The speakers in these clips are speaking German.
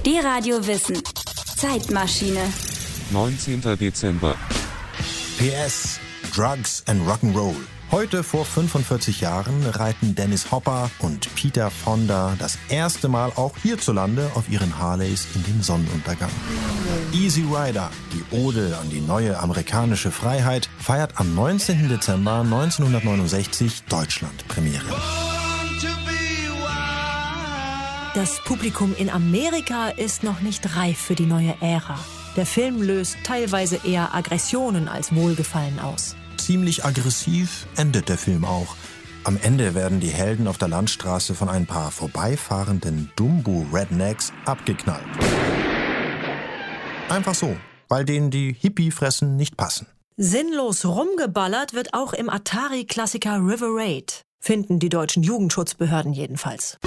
D-Radio Wissen. Zeitmaschine. 19. Dezember. PS, Drugs and Rock'n'Roll. Heute vor 45 Jahren reiten Dennis Hopper und Peter Fonda das erste Mal auch hierzulande auf ihren Harleys in den Sonnenuntergang. Easy Rider, die Ode an die neue amerikanische Freiheit, feiert am 19. Dezember 1969 Deutschland-Premiere. Das Publikum in Amerika ist noch nicht reif für die neue Ära. Der Film löst teilweise eher Aggressionen als Wohlgefallen aus. Ziemlich aggressiv endet der Film auch. Am Ende werden die Helden auf der Landstraße von ein paar vorbeifahrenden Dumbo-Rednecks abgeknallt. Einfach so, weil denen die Hippie-Fressen nicht passen. Sinnlos rumgeballert wird auch im Atari-Klassiker River Raid. Finden die deutschen Jugendschutzbehörden jedenfalls.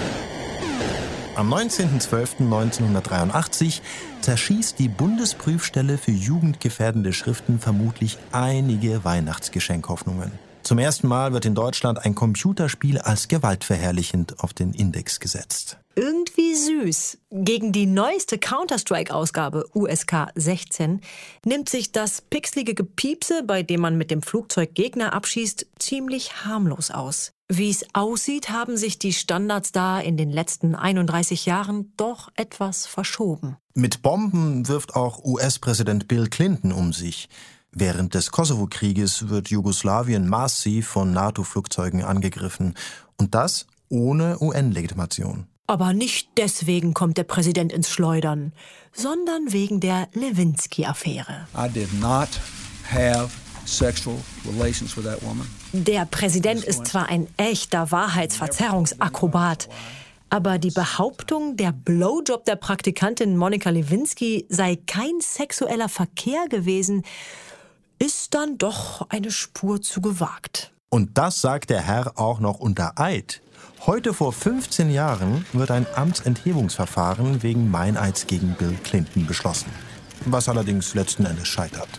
Am 19.12.1983 zerschießt die Bundesprüfstelle für jugendgefährdende Schriften vermutlich einige Weihnachtsgeschenkhoffnungen. Zum ersten Mal wird in Deutschland ein Computerspiel als gewaltverherrlichend auf den Index gesetzt. Irgendwie süß. Gegen die neueste Counter-Strike-Ausgabe USK 16 nimmt sich das pixelige Gepiepse, bei dem man mit dem Flugzeug Gegner abschießt, ziemlich harmlos aus. Wie es aussieht, haben sich die Standards da in den letzten 31 Jahren doch etwas verschoben. Mit Bomben wirft auch US-Präsident Bill Clinton um sich. Während des Kosovo-Krieges wird Jugoslawien massiv von NATO-Flugzeugen angegriffen. Und das ohne UN-Legitimation. Aber nicht deswegen kommt der Präsident ins Schleudern, sondern wegen der Lewinsky-Affäre. I did not have sexual relations with that woman. Der Präsident ist zwar ein echter Wahrheitsverzerrungsakrobat, aber die Behauptung, der Blowjob der Praktikantin Monika Lewinsky sei kein sexueller Verkehr gewesen, ist dann doch eine Spur zu gewagt. Und das sagt der Herr auch noch unter Eid. Heute vor 15 Jahren wird ein Amtsenthebungsverfahren wegen Meineids gegen Bill Clinton beschlossen. Was allerdings letzten Endes scheitert.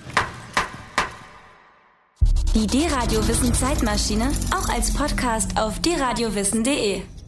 Die D-Radio Wissen Zeitmaschine auch als Podcast auf dradiowissen.de.